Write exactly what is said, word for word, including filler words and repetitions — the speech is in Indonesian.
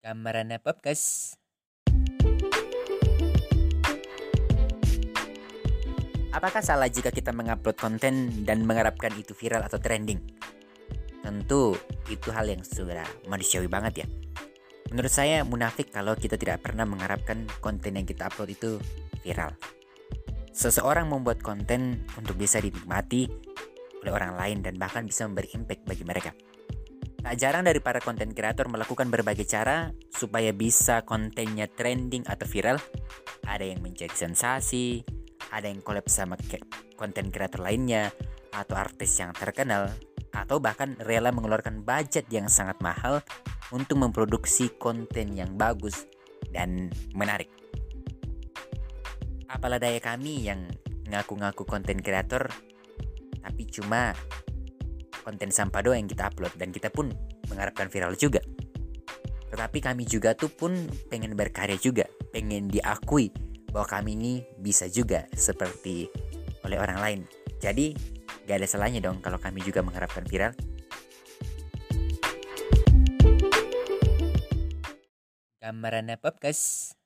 Gambarannya podcast. Apakah salah jika kita mengupload konten dan mengharapkan itu viral atau trending? Tentu itu hal yang sudah manusiawi banget ya. Menurut saya munafik kalau kita tidak pernah mengharapkan konten yang kita upload itu viral. Seseorang membuat konten untuk bisa dinikmati oleh orang lain dan bahkan bisa memberi impact bagi mereka. Tak jarang dari para konten kreator melakukan berbagai cara supaya bisa kontennya trending atau viral. Ada yang mencari sensasi, ada yang collab sama konten kreator lainnya, atau artis yang terkenal, atau bahkan rela mengeluarkan budget yang sangat mahal untuk memproduksi konten yang bagus dan menarik. Apalah daya kami yang ngaku-ngaku konten kreator, tapi cuma konten sampah doang yang kita upload dan kita pun mengharapkan viral juga. Tetapi kami juga tuh pun pengen berkarya juga, pengen diakui bahwa kami ini bisa juga seperti oleh orang lain. Jadi gak ada salahnya dong kalau kami juga mengharapkan viral. Gambarannya podcast.